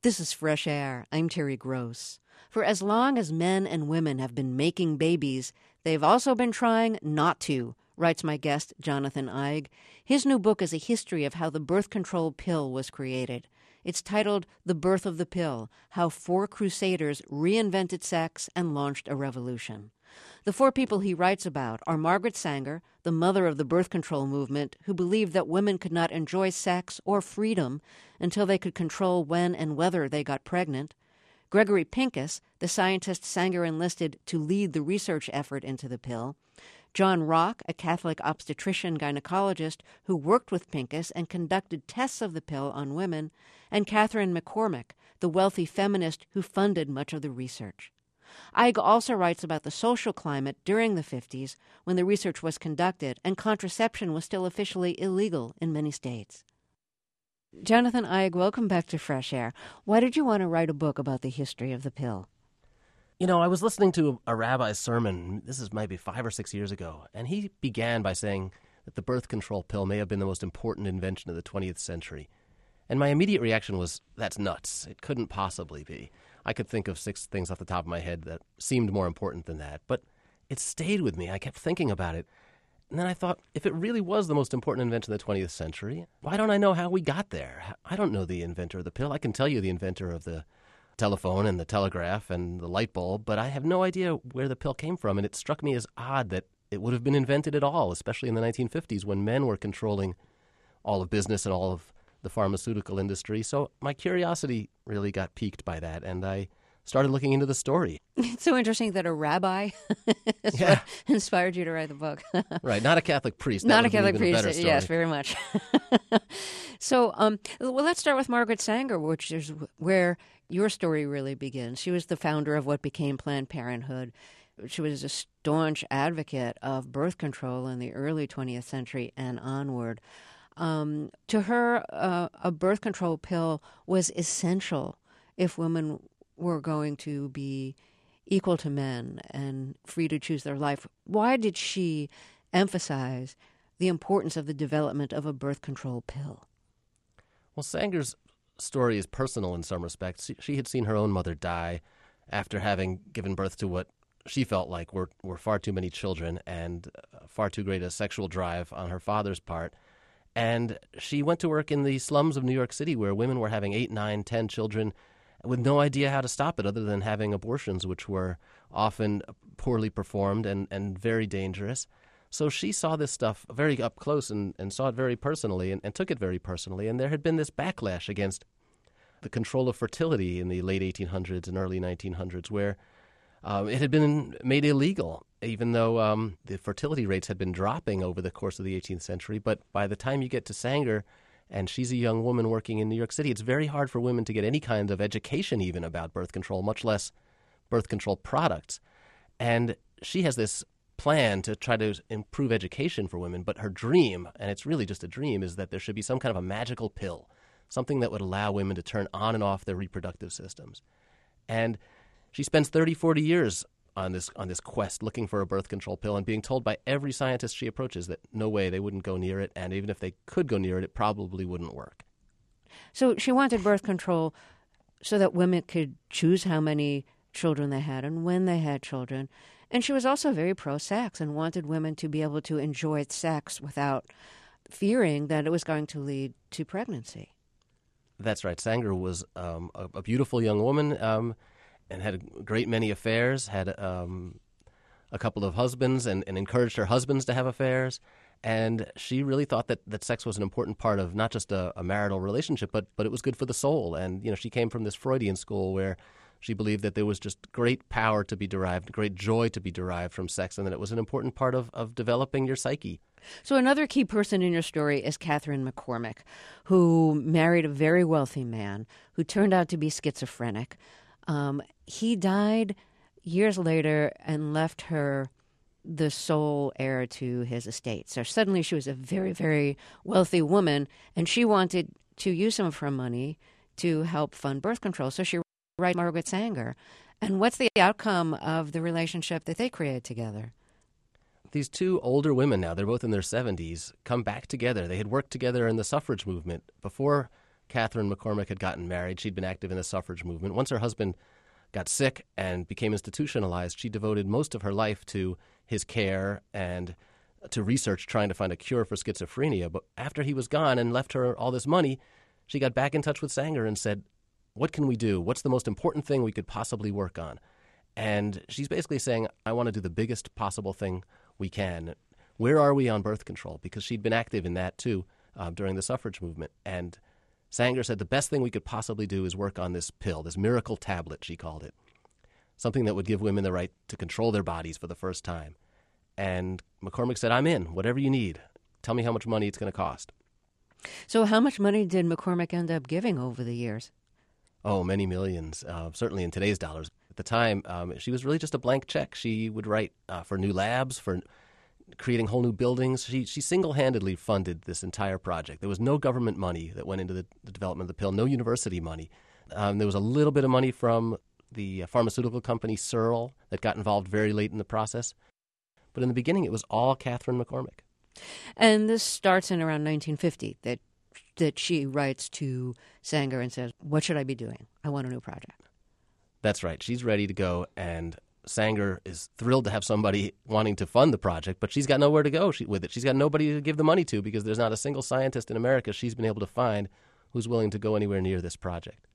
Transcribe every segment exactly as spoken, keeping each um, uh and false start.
This is Fresh Air. I'm Terry Gross. For as long as men and women have been making babies, they've also been trying not to, writes my guest, Jonathan Eig. His new book is a history of how the birth control pill was created. It's titled The Birth of the Pill, How Four Crusaders Reinvented Sex and Launched a Revolution. The four people he writes about are Margaret Sanger, the mother of the birth control movement, who believed that women could not enjoy sex or freedom until they could control when and whether they got pregnant; Gregory Pincus, the scientist Sanger enlisted to lead the research effort into the pill; John Rock, a Catholic obstetrician-gynecologist who worked with Pincus and conducted tests of the pill on women; and Catherine McCormick, the wealthy feminist who funded much of the research. Eig also writes about the social climate during the fifties, when the research was conducted and contraception was still officially illegal in many states. Jonathan Eig, welcome back to Fresh Air. Why did you want to write a book about the history of the pill? You know, I was listening to a, a rabbi's sermon, this is maybe five or six years ago, and he began by saying that the birth control pill may have been the most important invention of the twentieth century. And my immediate reaction was, that's nuts. It couldn't possibly be. I could think of six things off the top of my head that seemed more important than that. But it stayed with me. I kept thinking about it. And then I thought, if it really was the most important invention of the twentieth century, why don't I know how we got there? I don't know the inventor of the pill. I can tell you the inventor of the telephone and the telegraph and the light bulb, but I have no idea where the pill came from. And it struck me as odd that it would have been invented at all, especially in the nineteen fifties when men were controlling all of business and all of the pharmaceutical industry. So my curiosity really got piqued by that, and I started looking into the story. It's so interesting that a rabbi is yeah. what inspired you to write the book. Right, not a Catholic priest. Not that a Catholic priest, a yes, very much. So, um, well, let's start with Margaret Sanger, which is where your story really begins. She was the founder of what became Planned Parenthood. She was a staunch advocate of birth control in the early twentieth century and onward. Um, to her, uh, a birth control pill was essential if women were going to be equal to men and free to choose their life. Why did she emphasize the importance of the development of a birth control pill? Well, Sanger's story is personal in some respects. She, she had seen her own mother die after having given birth to what she felt like were, were far too many children and uh, far too great a sexual drive on her father's part. And she went to work in the slums of New York City where women were having eight, nine, ten children with no idea how to stop it other than having abortions, which were often poorly performed and, and very dangerous. So she saw this stuff very up close and, and saw it very personally and, and took it very personally. And there had been this backlash against the control of fertility in the late eighteen hundreds and early nineteen hundreds where um, it had been made illegal, even though um, the fertility rates had been dropping over the course of the eighteenth century. But by the time you get to Sanger, and she's a young woman working in New York City, it's very hard for women to get any kind of education even about birth control, much less birth control products. And she has this plan to try to improve education for women, but her dream, and it's really just a dream, is that there should be some kind of a magical pill, something that would allow women to turn on and off their reproductive systems. And she spends thirty, forty years on this on this quest looking for a birth control pill and being told by every scientist she approaches that no way, they wouldn't go near it, and even if they could go near it, it probably wouldn't work. So she wanted birth control so that women could choose how many children they had and when they had children. And she was also very pro-sex and wanted women to be able to enjoy sex without fearing that it was going to lead to pregnancy. That's right. Sanger was um, a, a beautiful young woman, um, and had a great many affairs, had um, a couple of husbands, and, and encouraged her husbands to have affairs. And she really thought that, that sex was an important part of not just a, a marital relationship, but but it was good for the soul. And, you know, she came from this Freudian school where she believed that there was just great power to be derived, great joy to be derived from sex, and that it was an important part of, of developing your psyche. So another key person in your story is Catherine McCormick, who married a very wealthy man who turned out to be schizophrenic. Um, he died years later and left her the sole heir to his estate. So suddenly she was a very, very wealthy woman, and she wanted to use some of her money to help fund birth control. So she writes Margaret Sanger. And what's the outcome of the relationship that they created together? These two older women now, they're both in their seventies, come back together. They had worked together in the suffrage movement before Catherine McCormick had gotten married. She'd been active in the suffrage movement. Once her husband got sick and became institutionalized, she devoted most of her life to his care and to research trying to find a cure for schizophrenia. But after he was gone and left her all this money, she got back in touch with Sanger and said, what can we do? What's the most important thing we could possibly work on? And she's basically saying, I want to do the biggest possible thing we can. Where are we on birth control? Because she'd been active in that, too, uh, during the suffrage movement. And Sanger said the best thing we could possibly do is work on this pill, this miracle tablet, she called it, something that would give women the right to control their bodies for the first time. And McCormick said, I'm in, whatever you need. Tell me how much money it's going to cost. So how much money did McCormick end up giving over the years? Oh, many millions, uh, certainly in today's dollars. At the time, um, she was really just a blank check. She would write uh, for new labs, for creating whole new buildings. She she single-handedly funded this entire project. There was no government money that went into the, the development of the pill, no university money. Um, there was a little bit of money from the uh, pharmaceutical company Searle that got involved very late in the process. But in the beginning, it was all Catherine McCormick. And this starts in around nineteen fifty, that that she writes to Sanger and says, what should I be doing? I want a new project. That's right. She's ready to go, and Sanger is thrilled to have somebody wanting to fund the project, but she's got nowhere to go with it. She's got nobody to give the money to because there's not a single scientist in America she's been able to find who's willing to go anywhere near this project.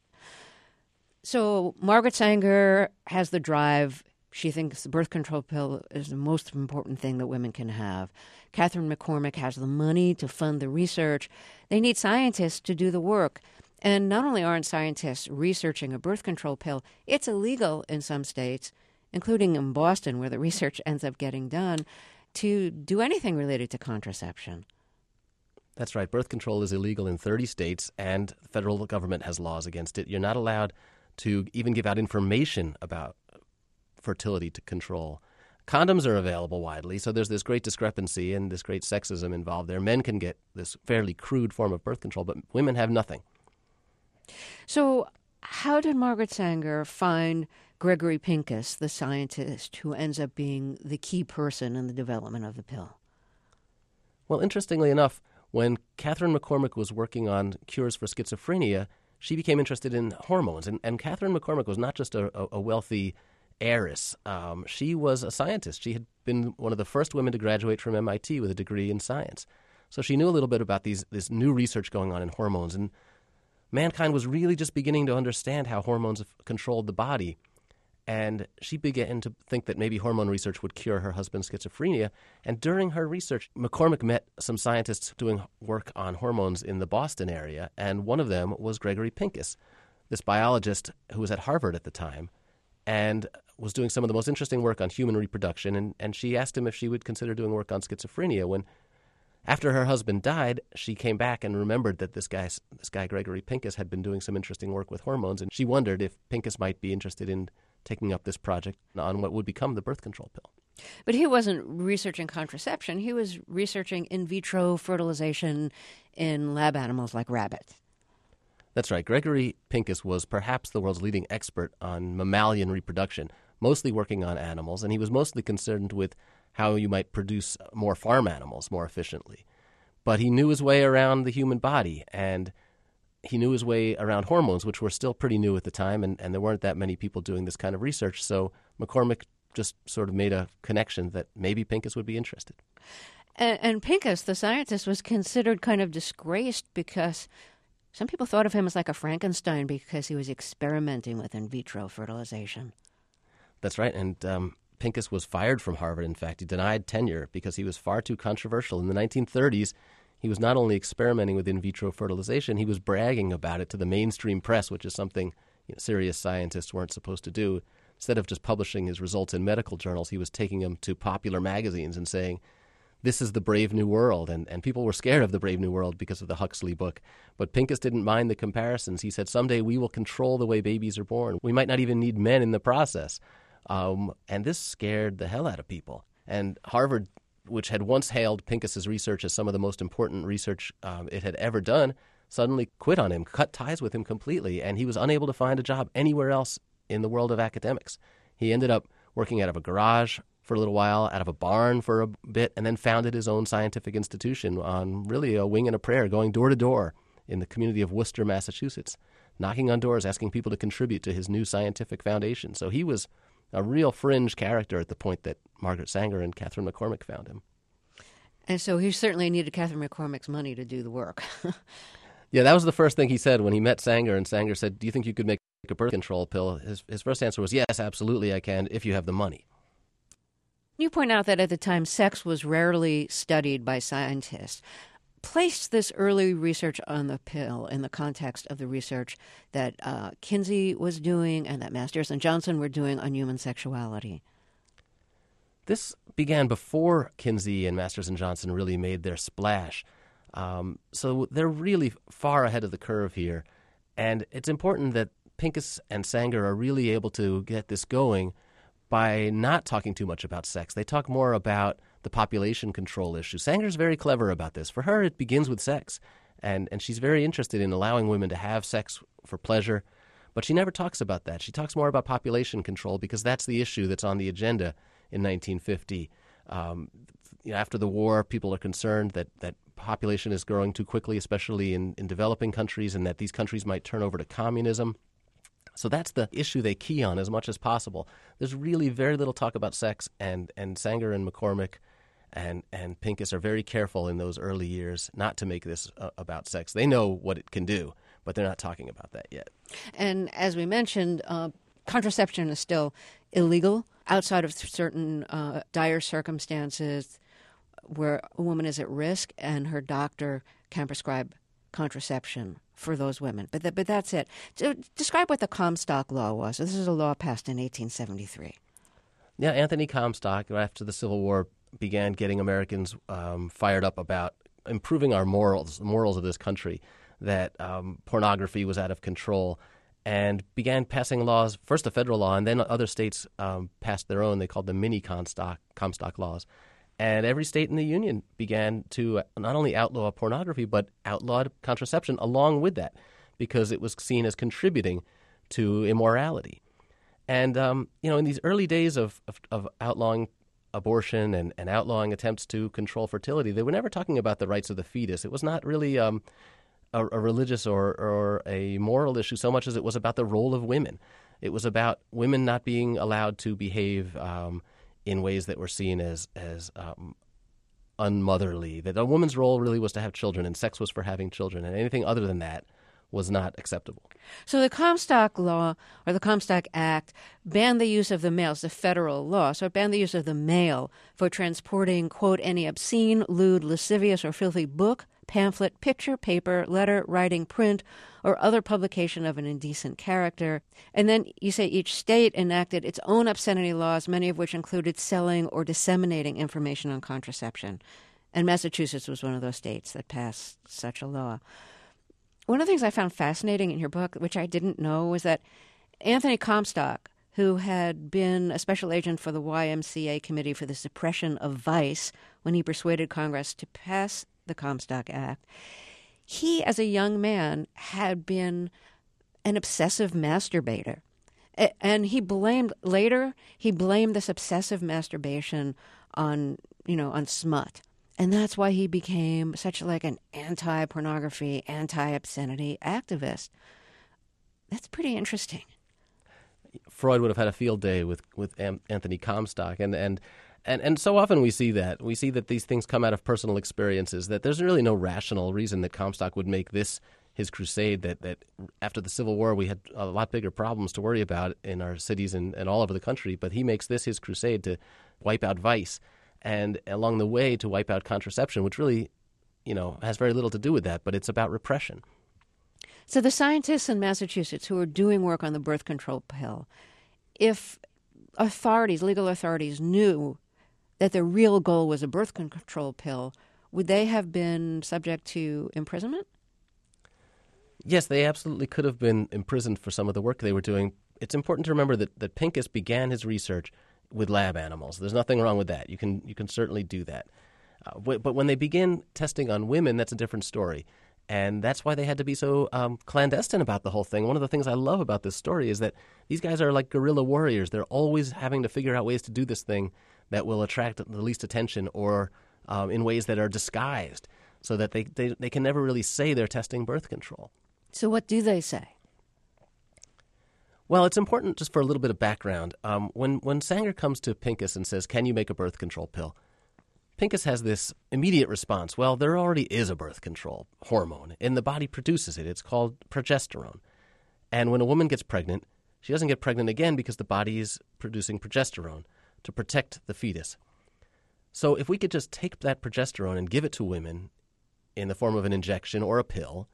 So Margaret Sanger has the drive. She thinks the birth control pill is the most important thing that women can have. Catherine McCormick has the money to fund the research. They need scientists to do the work. And not only aren't scientists researching a birth control pill, it's illegal in some states, including in Boston, where the research ends up getting done, to do anything related to contraception. That's right. Birth control is illegal in thirty states, and the federal government has laws against it. You're not allowed to even give out information about fertility to control. Condoms are available widely, so there's this great discrepancy and this great sexism involved there. Men can get this fairly crude form of birth control, but women have nothing. So how did Margaret Sanger find Gregory Pincus, the scientist who ends up being the key person in the development of the pill? Well, interestingly enough, when Catherine McCormick was working on cures for schizophrenia, she became interested in hormones. And, and Catherine McCormick was not just a, a wealthy heiress. Um, she was a scientist. She had been one of the first women to graduate from M I T with a degree in science. So she knew a little bit about these this new research going on in hormones. And mankind was really just beginning to understand how hormones controlled the body. And she began to think that maybe hormone research would cure her husband's schizophrenia. And during her research, McCormick met some scientists doing work on hormones in the Boston area, and one of them was Gregory Pincus, this biologist who was at Harvard at the time and was doing some of the most interesting work on human reproduction. And, and she asked him if she would consider doing work on schizophrenia. When, after her husband died, she came back and remembered that this guy, this guy Gregory Pincus had been doing some interesting work with hormones, and she wondered if Pincus might be interested in taking up this project on what would become the birth control pill. But he wasn't researching contraception. He was researching in vitro fertilization in lab animals like rabbits. That's right. Gregory Pincus was perhaps the world's leading expert on mammalian reproduction, mostly working on animals, and he was mostly concerned with how you might produce more farm animals more efficiently. But he knew his way around the human body, and he knew his way around hormones, which were still pretty new at the time, and, and there weren't that many people doing this kind of research. So McCormick just sort of made a connection that maybe Pincus would be interested. And, and Pincus, the scientist, was considered kind of disgraced because some people thought of him as like a Frankenstein because he was experimenting with in vitro fertilization. That's right, and um, Pincus was fired from Harvard. In fact, he denied tenure because he was far too controversial. In the nineteen thirties, he was not only experimenting with in vitro fertilization, he was bragging about it to the mainstream press, which is something you know, serious scientists weren't supposed to do. Instead of just publishing his results in medical journals, he was taking them to popular magazines and saying, this is the Brave New World. And, and people were scared of the Brave New World because of the Huxley book. But Pincus didn't mind the comparisons. He said, someday we will control the way babies are born. We might not even need men in the process. Um, and this scared the hell out of people. And Harvard, which had once hailed Pincus's research as some of the most important research um, it had ever done, suddenly quit on him, cut ties with him completely, and he was unable to find a job anywhere else in the world of academics. He ended up working out of a garage for a little while, out of a barn for a bit, and then founded his own scientific institution on really a wing and a prayer, going door to door in the community of Worcester, Massachusetts, knocking on doors, asking people to contribute to his new scientific foundation. So he was a real fringe character at the point that Margaret Sanger and Catherine McCormick found him. And so he certainly needed Catherine McCormick's money to do the work. Yeah, that was the first thing he said when he met Sanger, and Sanger said, do you think you could make a birth control pill? His, his first answer was, yes, absolutely I can, if you have the money. You point out that at the time, sex was rarely studied by scientists. Place this early research on the pill in the context of the research that uh, Kinsey was doing and that Masters and Johnson were doing on human sexuality. This began before Kinsey and Masters and Johnson really made their splash. Um, so they're really far ahead of the curve here. And it's important that Pincus and Sanger are really able to get this going by not talking too much about sex. They talk more about the population control issue. Sanger's very clever about this. For her, it begins with sex. And, and she's very interested in allowing women to have sex for pleasure. But she never talks about that. She talks more about population control because that's the issue that's on the agenda in nineteen fifty. Um, you know, after the war, people are concerned that, that population is growing too quickly, especially in, in developing countries, and that these countries might turn over to communism. So that's the issue they key on as much as possible. There's really very little talk about sex, and, and Sanger and McCormick and, and Pincus are very careful in those early years not to make this uh, about sex. They know what it can do, but they're not talking about that yet. And as we mentioned, uh, contraception is still illegal outside of certain uh, dire circumstances where a woman is at risk and her doctor can prescribe contraception for those women. But th- but that's it. So describe what the Comstock Law was. This is a law passed in eighteen seventy-three. Yeah, Anthony Comstock, after the Civil War, began getting Americans um, fired up about improving our morals, the morals of this country, that um, pornography was out of control, and began passing laws, first a federal law, and then other states um, passed their own. They called them mini Comstock, Comstock laws. And every state in the Union began to not only outlaw pornography, but outlawed contraception along with that, because it was seen as contributing to immorality. And, um, you know, in these early days of, of, of outlawing abortion and, and outlawing attempts to control fertility, they were never talking about the rights of the fetus. It was not really um, a, a religious or, or a moral issue so much as it was about the role of women. It was about women not being allowed to behave um in ways that were seen as as um, unmotherly, that a woman's role really was to have children and sex was for having children, and anything other than that was not acceptable. So the Comstock Law, or the Comstock Act, banned the use of the male. It's a federal law, so it banned the use of the male for transporting, quote, any obscene, lewd, lascivious, or filthy book, pamphlet, picture, paper, letter, writing, print, or other publication of an indecent character. And then you say each state enacted its own obscenity laws, many of which included selling or disseminating information on contraception. And Massachusetts was one of those states that passed such a law. One of the things I found fascinating in your book, which I didn't know, was that Anthony Comstock, who had been a special agent for the Y M C A Committee for the Suppression of Vice when he persuaded Congress to pass the Comstock Act, he, as a young man, had been an obsessive masturbator. And he blamed, later, he blamed this obsessive masturbation on, you know, on smut. And that's why he became such like an anti-pornography, anti-obscenity activist. That's pretty interesting. Freud would have had a field day with, with Anthony Comstock. And, and And and so often we see that. We see that these things come out of personal experiences, that there's really no rational reason that Comstock would make this his crusade, that, that after the Civil War we had a lot bigger problems to worry about in our cities and, and all over the country, but he makes this his crusade to wipe out vice and along the way to wipe out contraception, which really, you know, has very little to do with that, but it's about repression. So the scientists in Massachusetts who are doing work on the birth control pill, if authorities, legal authorities knew that the real goal was a birth control pill, would they have been subject to imprisonment? Yes, they absolutely could have been imprisoned for some of the work they were doing. It's important to remember that, that Pincus began his research with lab animals. There's nothing wrong with that. You can you can certainly do that. Uh, but when they begin testing on women, that's a different story. And that's why they had to be so um, clandestine about the whole thing. One of the things I love about this story is that these guys are like guerrilla warriors. They're always having to figure out ways to do this thing that will attract the least attention or um, in ways that are disguised. so that they, they, they can never really say they're testing birth control. So what do they say? Well, it's important just for a little bit of background. Um, when, when Sanger comes to Pincus and says, can you make a birth control pill? Pincus has this immediate response. Well, there already is a birth control hormone, and the body produces it. It's called progesterone. And when a woman gets pregnant, she doesn't get pregnant again because the body is producing progesterone to protect the fetus. So if we could just take that progesterone and give it to women in the form of an injection or a pill,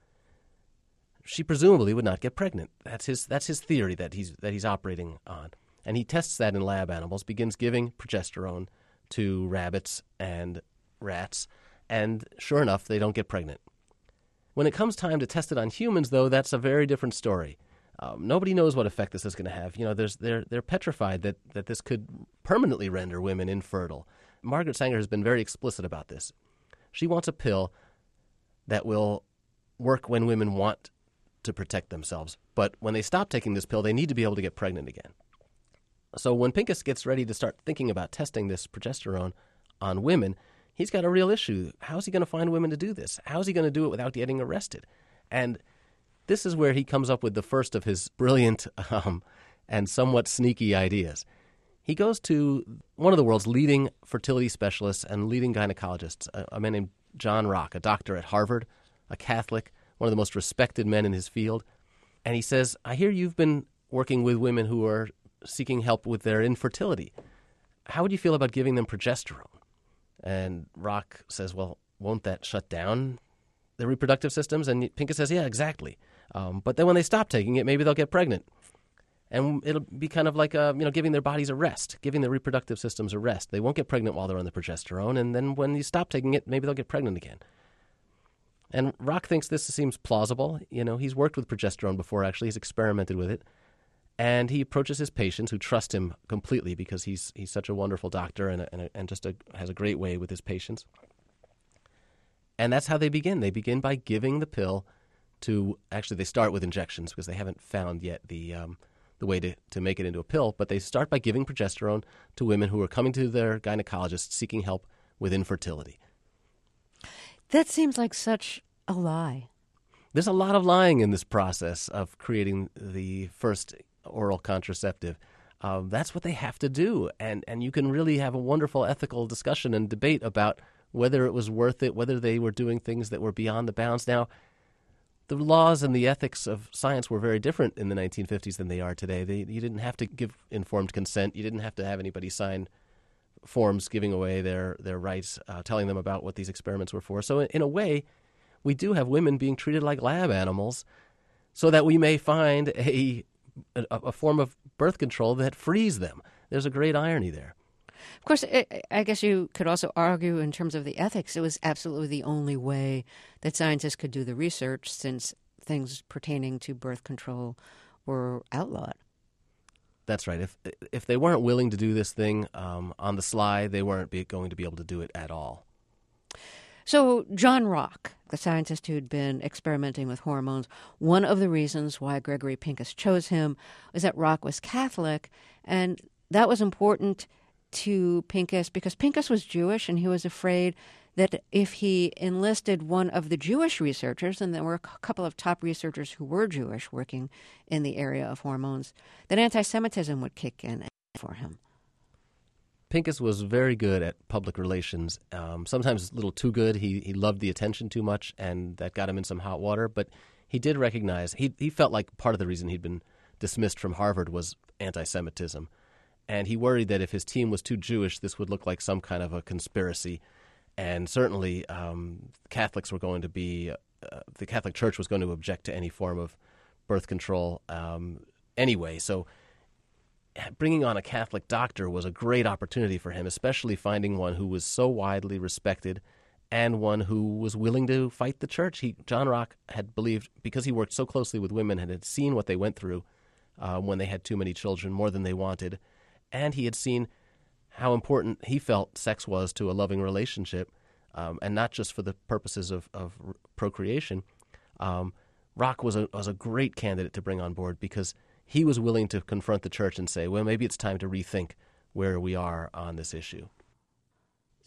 she presumably would not get pregnant. That's his that's his theory that he's that he's operating on. And he tests that in lab animals, begins giving progesterone to rabbits and rats, and sure enough, they don't get pregnant. When it comes time to test it on humans, though, that's a very different story. Um, nobody knows what effect this is going to have. You know, there's they're they're petrified that, that this could permanently render women infertile. Margaret Sanger has been very explicit about this. She wants a pill that will work when women want to protect themselves, but when they stop taking this pill, they need to be able to get pregnant again. So when Pincus gets ready to start thinking about testing this progesterone on women, he's got a real issue. How's he going to find women to do this? How's he going to do it without getting arrested? And this is where he comes up with the first of his brilliant um, and somewhat sneaky ideas. He goes to one of the world's leading fertility specialists and leading gynecologists, a, a man named John Rock, a doctor at Harvard, a Catholic, one of the most respected men in his field. And he says, I hear you've been working with women who are seeking help with their infertility. How would you feel about giving them progesterone? And Rock says, well, won't that shut down their reproductive systems? And Pincus says, yeah, exactly. Um, but then when they stop taking it, maybe they'll get pregnant. And it'll be kind of like uh, you know, giving their bodies a rest, giving their reproductive systems a rest. They won't get pregnant while they're on the progesterone, and then when you stop taking it, maybe they'll get pregnant again. And Rock thinks this seems plausible. You know, he's worked with progesterone before, actually. He's experimented with it. And he approaches his patients who trust him completely because he's he's such a wonderful doctor and a, and, a, and just a, has a great way with his patients. And that's how they begin. They begin by giving the pill to, actually they start with injections because they haven't found yet the um, the way to, to make it into a pill, but they start by giving progesterone to women who are coming to their gynecologist seeking help with infertility. That seems like such a lie. There's a lot of lying in this process of creating the first oral contraceptive. Um, that's what they have to do, and, and you can really have a wonderful ethical discussion and debate about whether it was worth it, whether they were doing things that were beyond the bounds. Now, the laws and the ethics of science were very different in the nineteen fifties than they are today. They, you didn't have to give informed consent. You didn't have to have anybody sign forms giving away their, their rights, uh, telling them about what these experiments were for. So in, in a way, we do have women being treated like lab animals so that we may find a, a, a form of birth control that frees them. There's a great irony there. Of course, I guess you could also argue in terms of the ethics, it was absolutely the only way that scientists could do the research since things pertaining to birth control were outlawed. That's right. If if they weren't willing to do this thing um, on the sly, they weren't be, going to be able to do it at all. So John Rock, the scientist who'd been experimenting with hormones, one of the reasons why Gregory Pincus chose him was that Rock was Catholic, and that was important to Pincus because Pincus was Jewish, and he was afraid that if he enlisted one of the Jewish researchers, and there were a couple of top researchers who were Jewish working in the area of hormones, that anti-Semitism would kick in for him. Pincus was very good at public relations, um, sometimes a little too good. He he loved the attention too much, and that got him in some hot water. But he did recognize, he he felt like part of the reason he'd been dismissed from Harvard was anti-Semitism. And he worried that if his team was too Jewish, this would look like some kind of a conspiracy. And certainly um, Catholics were going to be, uh, the Catholic Church was going to object to any form of birth control um, anyway. So bringing on a Catholic doctor was a great opportunity for him, especially finding one who was so widely respected and one who was willing to fight the church. He, John Rock had believed, because he worked so closely with women and had seen what they went through uh, when they had too many children, more than they wanted, and he had seen how important he felt sex was to a loving relationship, um, and not just for the purposes of, of procreation. Um, Rock was a, was a great candidate to bring on board because he was willing to confront the church and say, well, maybe it's time to rethink where we are on this issue.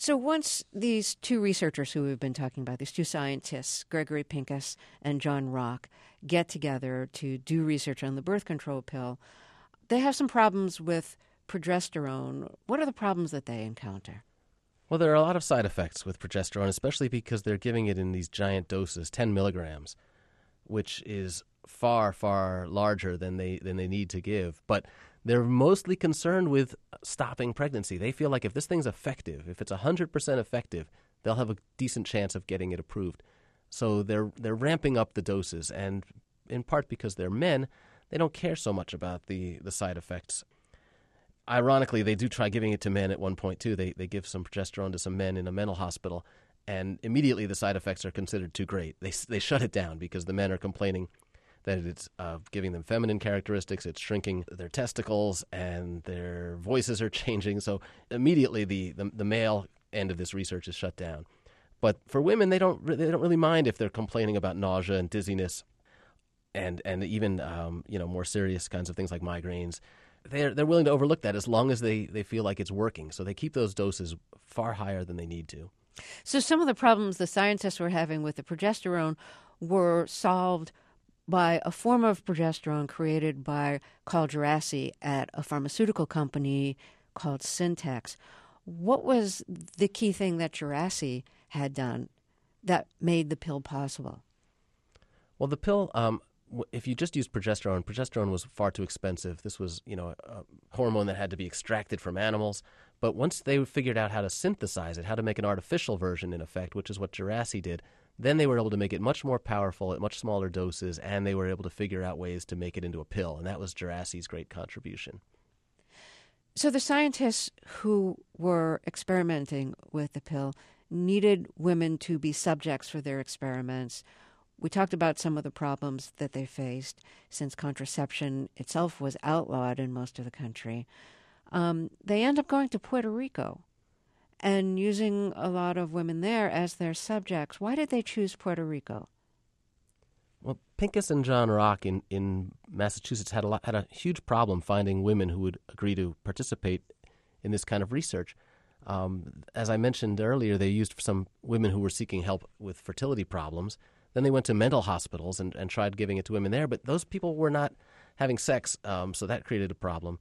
So once these two researchers who we've been talking about, these two scientists, Gregory Pincus and John Rock, get together to do research on the birth control pill, they have some problems with progesterone. What are the problems that they encounter? Well, there are a lot of side effects with progesterone, especially because they're giving it in these giant doses, ten milligrams, which is far, far larger than they than they need to give. But they're mostly concerned with stopping pregnancy. They feel like if this thing's effective, if it's one hundred percent effective, they'll have a decent chance of getting it approved. So they're they're ramping up the doses, and in part because they're men, they don't care so much about the, the side effects. Ironically, they do try giving it to men at one point, too. They they give some progesterone to some men in a mental hospital, and immediately the side effects are considered too great. They they shut it down because the men are complaining that it's uh, giving them feminine characteristics, it's shrinking their testicles, and their voices are changing. So immediately the, the, the male end of this research is shut down. But for women, they don't they don't really mind if they're complaining about nausea and dizziness, and and even um, you know more serious kinds of things like migraines. They're they're willing to overlook that as long as they, they feel like it's working. So they keep those doses far higher than they need to. So some of the problems the scientists were having with the progesterone were solved by a form of progesterone created by Carl Djerassi at a pharmaceutical company called Syntex. What was the key thing that Djerassi had done that made the pill possible? Well, the pill, um, if you just used progesterone, progesterone was far too expensive. This was, you know, a hormone that had to be extracted from animals. But once they figured out how to synthesize it, how to make an artificial version, in effect, which is what Djerassi did, then they were able to make it much more powerful at much smaller doses, and they were able to figure out ways to make it into a pill. And that was Djerassi's great contribution. So the scientists who were experimenting with the pill needed women to be subjects for their experiments. We talked about some of the problems that they faced since contraception itself was outlawed in most of the country. Um, they end up going to Puerto Rico and using a lot of women there as their subjects. Why did they choose Puerto Rico? Well, Pincus and John Rock in, in Massachusetts had a lot, had a huge problem finding women who would agree to participate in this kind of research. Um, as I mentioned earlier, they used some women who were seeking help with fertility problems. Then they went to mental hospitals and, and tried giving it to women there, but those people were not having sex, um, so that created a problem.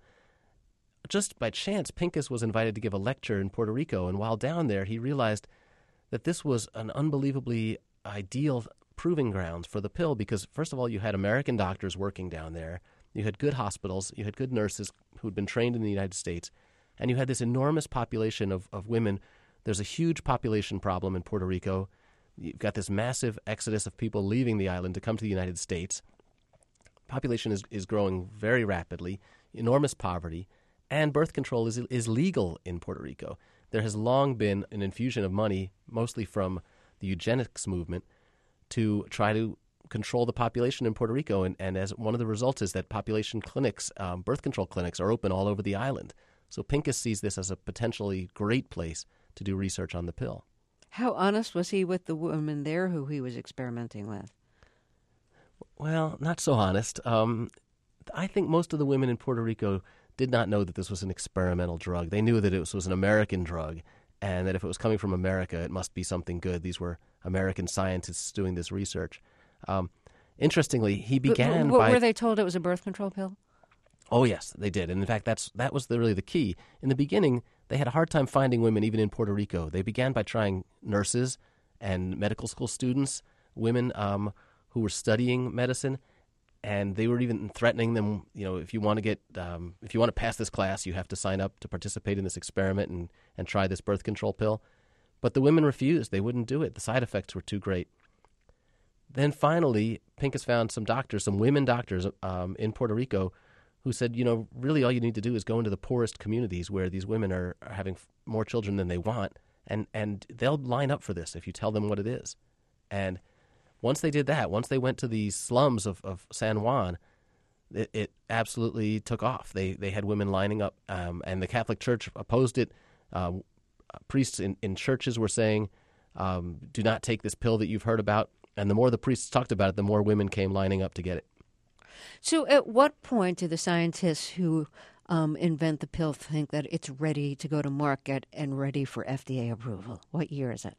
Just by chance, Pincus was invited to give a lecture in Puerto Rico, and while down there, he realized that this was an unbelievably ideal proving grounds for the pill because, first of all, you had American doctors working down there, you had good hospitals, you had good nurses who had been trained in the United States, and you had this enormous population of, of women. There's a huge population problem in Puerto Rico. You've got this massive exodus of people leaving the island to come to the United States. Population is, is growing very rapidly, enormous poverty, and birth control is is legal in Puerto Rico. There has long been an infusion of money, mostly from the eugenics movement, to try to control the population in Puerto Rico. And, and as one of the results is that population clinics, um, birth control clinics, are open all over the island. So Pincus sees this as a potentially great place to do research on the pill. How honest was he with the women there who he was experimenting with? Well, not so honest. Um, I think most of the women in Puerto Rico did not know that this was an experimental drug. They knew that it was, was an American drug, and that if it was coming from America, it must be something good. These were American scientists doing this research. Um, interestingly, he began but, but, by... Were they told it was a birth control pill? Oh, yes, they did. And in fact, that's that was the, really the key. In the beginning, they had a hard time finding women even in Puerto Rico. They began by trying nurses and medical school students, women um, who were studying medicine, and they were even threatening them, you know, if you want to get, um, if you want to pass this class, you have to sign up to participate in this experiment and, and try this birth control pill. But the women refused. They wouldn't do it. The side effects were too great. Then finally, Pincus found some doctors, some women doctors um, in Puerto Rico who said, you know, really all you need to do is go into the poorest communities where these women are, are having f- more children than they want, and, and they'll line up for this if you tell them what it is. And once they did that, once they went to the slums of, of San Juan, it, it absolutely took off. They they had women lining up, um, and the Catholic Church opposed it. Uh, priests in, in churches were saying, um, do not take this pill that you've heard about. And the more the priests talked about it, the more women came lining up to get it. So at what point do the scientists who um, invent the pill think that it's ready to go to market and ready for F D A approval? What year is it?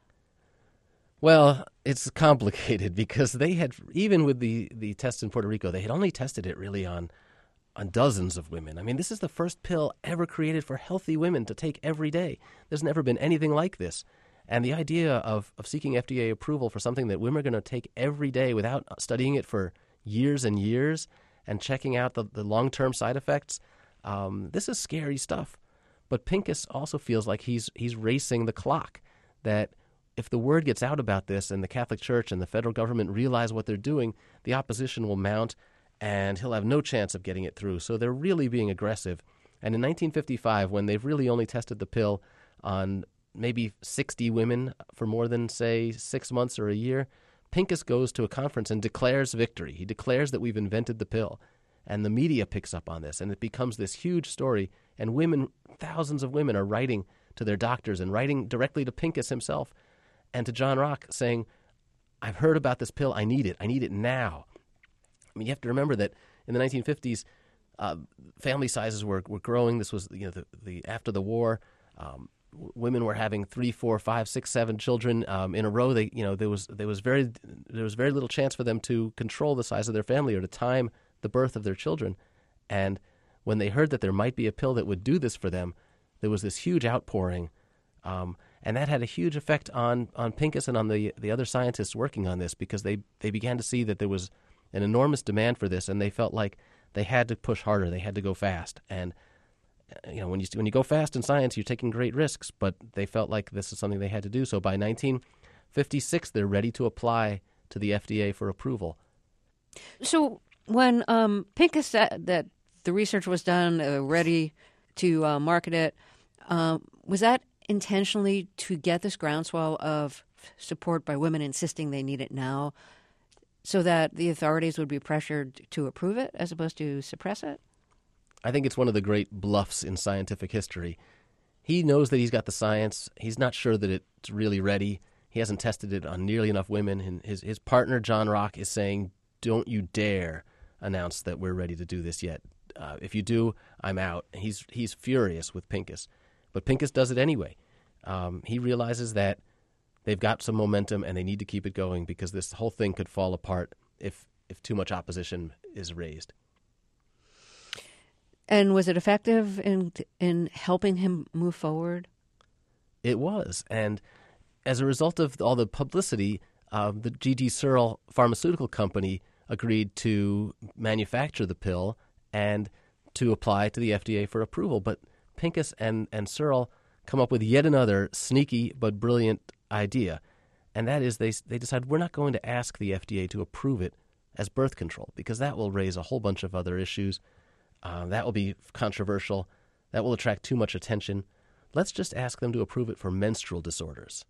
Well, it's complicated because they had, even with the, the test in Puerto Rico, they had only tested it really on on dozens of women. I mean, this is the first pill ever created for healthy women to take every day. There's never been anything like this. And the idea of, of seeking F D A approval for something that women are going to take every day without studying it for years and years and checking out the, the long-term side effects, um, this is scary stuff. But Pincus also feels like he's he's racing the clock, that if the word gets out about this and the Catholic Church and the federal government realize what they're doing, the opposition will mount and he'll have no chance of getting it through. So they're really being aggressive. And in nineteen fifty-five, when they've really only tested the pill on maybe sixty women for more than, say, six months or a year, Pincus goes to a conference and declares victory. He declares that we've invented the pill. And the media picks up on this, and it becomes this huge story. And women, thousands of women, are writing to their doctors and writing directly to Pincus himself and to John Rock saying, I've heard about this pill. I need it. I need it now. I mean, you have to remember that in the nineteen fifties, uh, family sizes were, were growing. This was, you know, the, the after the war. Um, women were having three, four, five, six, seven children um, in a row. They, you know, there was there was very there was very little chance for them to control the size of their family or to time the birth of their children. And when they heard that there might be a pill that would do this for them, there was this huge outpouring, um, and that had a huge effect on on Pincus and on the the other scientists working on this, because they they began to see that there was an enormous demand for this, and they felt like they had to push harder. They had to go fast. And you know, when you when you go fast in science, you're taking great risks. But they felt like this is something they had to do. So by nineteen fifty-six, they're ready to apply to the F D A for approval. So when um, Pincus said that the research was done, uh, ready to uh, market it, uh, was that intentionally to get this groundswell of support by women insisting they need it now, so that the authorities would be pressured to approve it as opposed to suppress it? I think it's one of the great bluffs in scientific history. He knows that he's got the science. He's not sure that it's really ready. He hasn't tested it on nearly enough women. And his, his partner, John Rock, is saying, don't you dare announce that we're ready to do this yet. Uh, if you do, I'm out. He's he's furious with Pincus. But Pincus does it anyway. Um, he realizes that they've got some momentum and they need to keep it going, because this whole thing could fall apart if if too much opposition is raised. And was it effective in in helping him move forward? It was. And as a result of all the publicity, uh, the G G Searle Pharmaceutical Company agreed to manufacture the pill and to apply to the F D A for approval. But Pincus and, and Searle come up with yet another sneaky but brilliant idea, and that is they they decide we're not going to ask the F D A to approve it as birth control, because that will raise a whole bunch of other issues. Uh, that will be controversial. That will attract too much attention. Let's just ask them to approve it for menstrual disorders.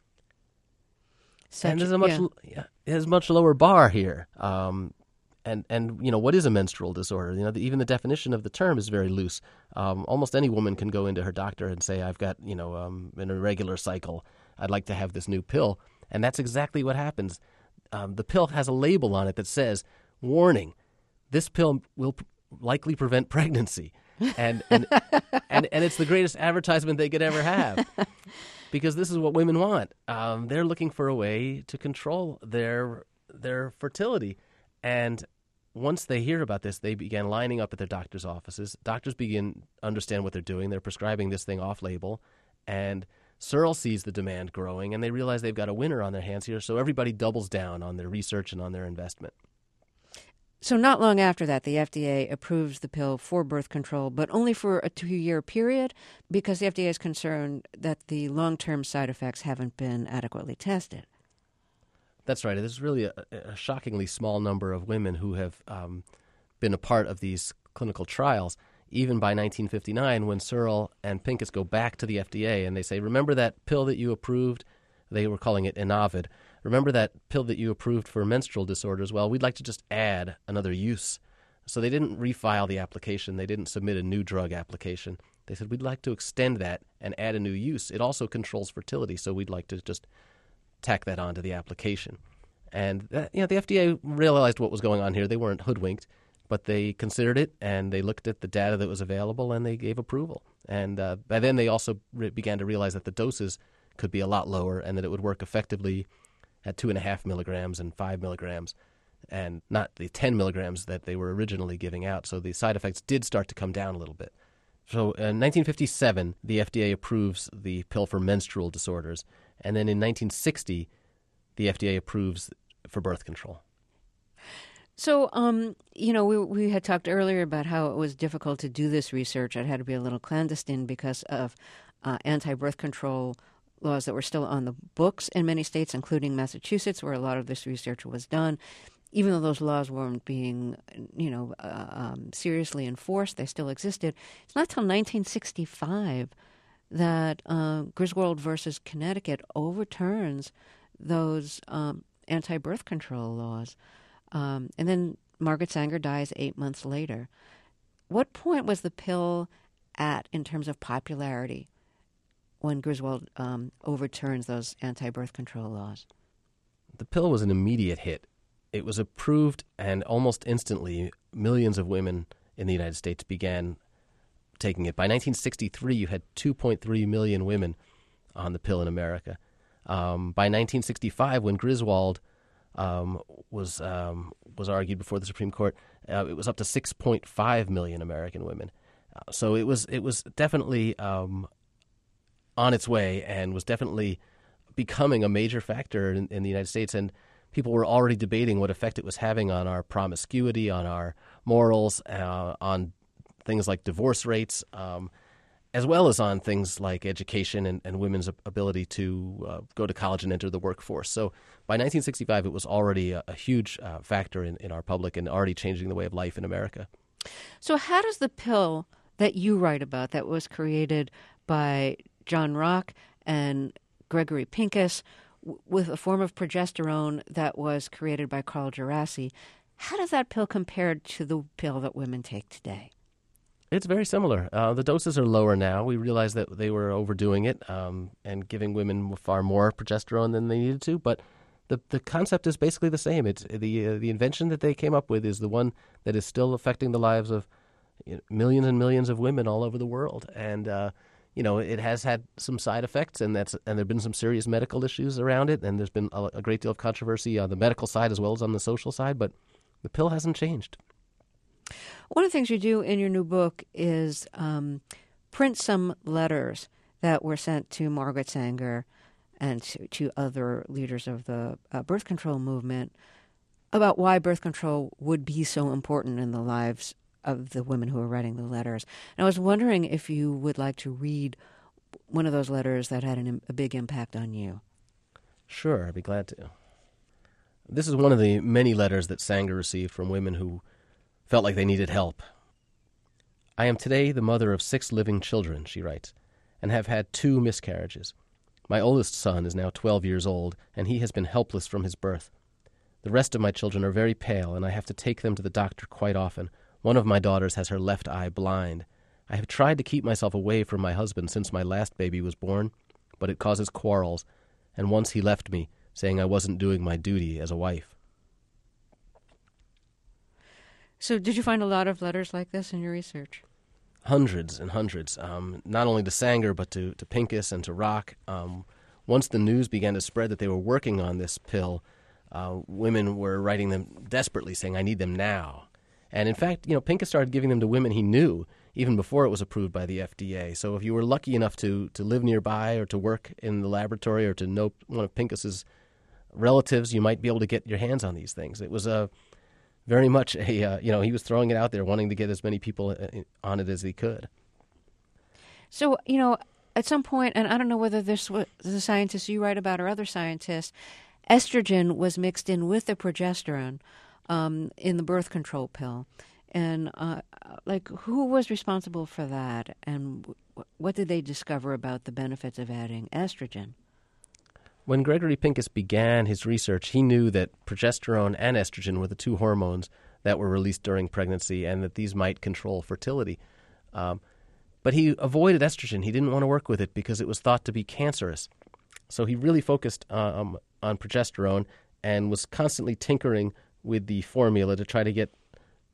Such, and there's a much yeah. there's a much lower bar here. Um, and and you know, what is a menstrual disorder? You know, the, even the definition of the term is very loose. Um, almost any woman can go into her doctor and say, "I've got you know um, an irregular cycle. I'd like to have this new pill," and that's exactly what happens. Um, the pill has a label on it that says, "Warning: this pill will p- likely prevent pregnancy," and and, and and it's the greatest advertisement they could ever have, because this is what women want. Um, they're looking for a way to control their their fertility, and once they hear about this, they begin lining up at their doctor's offices. Doctors begin to understand what they're doing. They're prescribing this thing off-label, and Searle sees the demand growing, and they realize they've got a winner on their hands here, so everybody doubles down on their research and on their investment. So not long after that, the F D A approves the pill for birth control, but only for a two-year period, because the F D A is concerned that the long-term side effects haven't been adequately tested. That's right. There's really a, a shockingly small number of women who have um, been a part of these clinical trials. Even by nineteen fifty-nine, when Searle and Pincus go back to the F D A and they say, remember that pill that you approved? They were calling it Enovid. Remember that pill that you approved for menstrual disorders? Well, we'd like to just add another use. So they didn't refile the application. They didn't submit a new drug application. They said, we'd like to extend that and add a new use. It also controls fertility, so we'd like to just tack that onto the application. And that, you know, the F D A realized what was going on here. They weren't hoodwinked. but they considered it, and they looked at the data that was available, and they gave approval. And uh, by then, they also re- began to realize that the doses could be a lot lower and that it would work effectively at two and a half milligrams and five milligrams, and not the ten milligrams that they were originally giving out. So the side effects did start to come down a little bit. So in nineteen fifty-seven, the F D A approves the pill for menstrual disorders. And then in nineteen sixty, the F D A approves for birth control. So, um, you know, we we had talked earlier about how it was difficult to do this research. It had to be a little clandestine because of uh, anti-birth control laws that were still on the books in many states, including Massachusetts, where a lot of this research was done. Even though those laws weren't being, you know, uh, um, seriously enforced, they still existed. It's not till nineteen sixty-five that uh, Griswold versus Connecticut overturns those um, anti-birth control laws. Um, and then Margaret Sanger dies eight months later. What point was the pill at in terms of popularity when Griswold um, overturns those anti-birth control laws? The pill was an immediate hit. It was approved, and almost instantly, millions of women in the United States began taking it. By nineteen sixty-three, you had two point three million women on the pill in America. Um, by nineteen sixty-five, when Griswold um, was um, was argued before the Supreme Court, uh, it was up to six point five million American women. Uh, so it was it was definitely um, on its way, and was definitely becoming a major factor in, in the United States. And people were already debating what effect it was having on our promiscuity, on our morals, uh, on things like divorce rates, um, as well as on things like education and, and women's ability to uh, go to college and enter the workforce. So by nineteen sixty-five, it was already a, a huge uh, factor in, in our public and already changing the way of life in America. So how does the pill that you write about, that was created by John Rock and Gregory Pincus, with a form of progesterone that was created by Carl Djerassi, how does that pill compare to the pill that women take today? It's very similar. Uh, the doses are lower now. We realized that they were overdoing it um, and giving women far more progesterone than they needed to, but the the concept is basically the same. It's the uh, the invention that they came up with is the one that is still affecting the lives of you know, millions and millions of women all over the world, and uh, you know, it has had some side effects, and that's and there have been some serious medical issues around it, and there's been a, a great deal of controversy on the medical side as well as on the social side, but the pill hasn't changed. One of the things you do in your new book is um, print some letters that were sent to Margaret Sanger and to, to other leaders of the uh, birth control movement about why birth control would be so important in the lives of the women who are writing the letters. And I was wondering if you would like to read one of those letters that had an, a big impact on you. Sure, I'd be glad to. This is one of the many letters that Sanger received from women who felt like they needed help. I am today the mother of six living children, she writes, and have had two miscarriages. My oldest son is now twelve years old, and he has been helpless from his birth. The rest of my children are very pale, and I have to take them to the doctor quite often. One of my daughters has her left eye blind. I have tried to keep myself away from my husband since my last baby was born, but it causes quarrels, and once he left me, saying I wasn't doing my duty as a wife. So did you find a lot of letters like this in your research? Hundreds and hundreds, um, not only to Sanger, but to, to Pincus and to Rock. Um, once the news began to spread that they were working on this pill, uh, women were writing them desperately, saying, I need them now. And in fact, you know, Pincus started giving them to women he knew even before it was approved by the F D A. So if you were lucky enough to, to live nearby or to work in the laboratory or to know one of Pincus's relatives, you might be able to get your hands on these things. It was a very much a, uh, you know, he was throwing it out there, wanting to get as many people on it as he could. So, you know, at some point, and I don't know whether this was the scientists you write about or other scientists, estrogen was mixed in with the progesterone um, in the birth control pill. And, uh, like, who was responsible for that? And w- what did they discover about the benefits of adding estrogen? When Gregory Pincus began his research, he knew that progesterone and estrogen were the two hormones that were released during pregnancy and that these might control fertility. Um, but he avoided estrogen. He didn't want to work with it because it was thought to be cancerous. So he really focused um, on progesterone and was constantly tinkering with the formula to try to get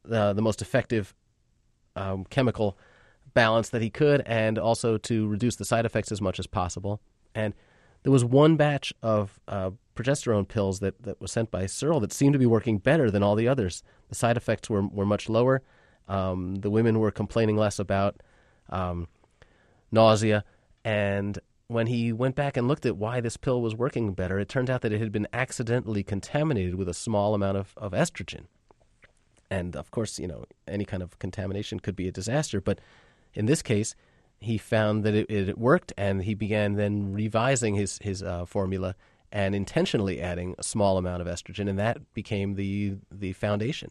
uh, the most effective um, chemical balance that he could, and also to reduce the side effects as much as possible. And there was one batch of uh, progesterone pills that, that was sent by Searle that seemed to be working better than all the others. The side effects were, were much lower. Um, the women were complaining less about um, nausea. And when he went back and looked at why this pill was working better, it turned out that it had been accidentally contaminated with a small amount of, of estrogen. And, of course, you know, any kind of contamination could be a disaster. But in this case, he found that it, it worked, and he began then revising his, his uh, formula and intentionally adding a small amount of estrogen, and that became the the foundation.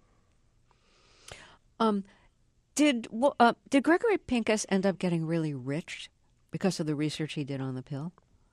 Um, did well, uh, did Gregory Pincus end up getting really rich because of the research he did on the pill?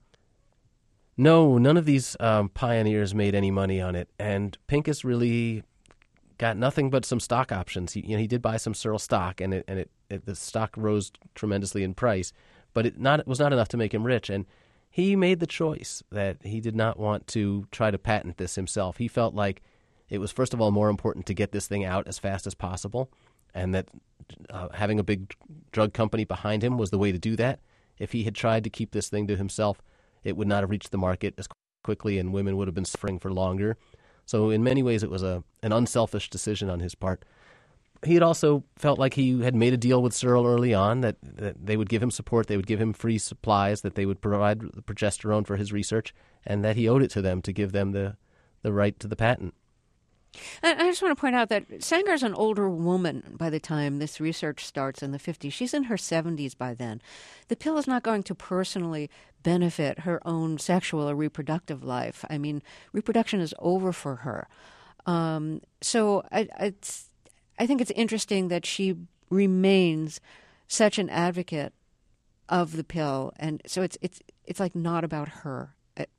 No, none of these um, pioneers made any money on it, and Pincus really got nothing but some stock options. He, you know, he did buy some Searle stock, and it, and it, it the stock rose tremendously in price, but it not it was not enough to make him rich. And he made the choice that he did not want to try to patent this himself. He felt like it was, first of all, more important to get this thing out as fast as possible, and that uh, having a big drug company behind him was the way to do that. If he had tried to keep this thing to himself, it would not have reached the market as quickly, and women would have been suffering for longer. So in many ways, it was a an unselfish decision on his part. He had also felt like he had made a deal with Searle early on, that, that they would give him support, they would give him free supplies, that they would provide the progesterone for his research, and that he owed it to them to give them the, the right to the patent. And I just want to point out that Sanger's an older woman by the time this research starts in the fifties. She's in her seventies by then. The pill is not going to personally benefit her own sexual or reproductive life. I mean, reproduction is over for her. Um, so I, it's, I think it's interesting that she remains such an advocate of the pill, and so it's it's it's like not about her.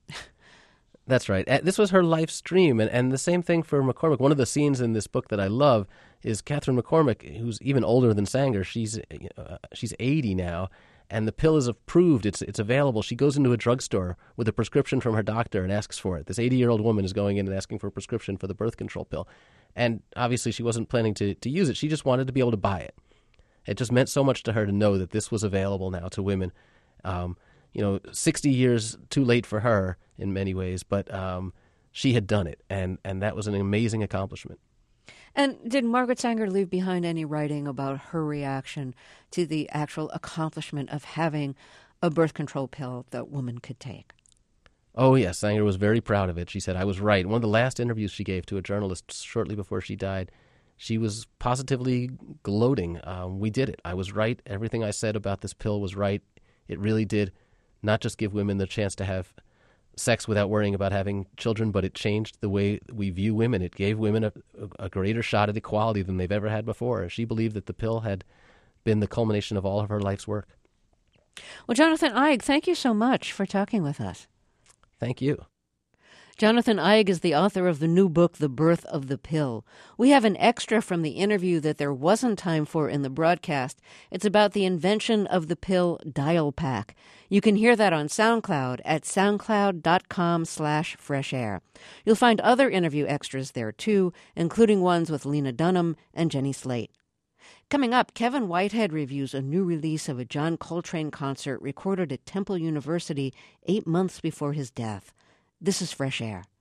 That's right. This was her life's dream, and, and the same thing for McCormick. One of the scenes in this book that I love is Catherine McCormick, who's even older than Sanger. She's uh, she's eighty now, and the pill is approved. It's it's available. She goes into a drugstore with a prescription from her doctor and asks for it. This eighty-year-old woman is going in and asking for a prescription for the birth control pill. And obviously she wasn't planning to, to use it. She just wanted to be able to buy it. It just meant so much to her to know that this was available now to women. Um, you know, sixty years too late for her in many ways, but um, she had done it, and, and that was an amazing accomplishment. And did Margaret Sanger leave behind any writing about her reaction to the actual accomplishment of having a birth control pill that women could take? Oh, yes. Sanger was very proud of it. She said, I was right. One of the last interviews she gave to a journalist shortly before she died, she was positively gloating. Um, we did it. I was right. Everything I said about this pill was right. It really did not just give women the chance to have sex without worrying about having children, but it changed the way we view women. It gave women a, a greater shot at equality than they've ever had before. She believed that the pill had been the culmination of all of her life's work. Well, Jonathan Eig, thank you so much for talking with us. Thank you. Jonathan Eig is the author of the new book, The Birth of the Pill. We have an extra from the interview that there wasn't time for in the broadcast. It's about the invention of the pill Dialpack. You can hear that on SoundCloud at soundcloud.com slash fresh air. You'll find other interview extras there, too, including ones with Lena Dunham and Jenny Slate. Coming up, Kevin Whitehead reviews a new release of a John Coltrane concert recorded at Temple University eight months before his death. This is Fresh Air.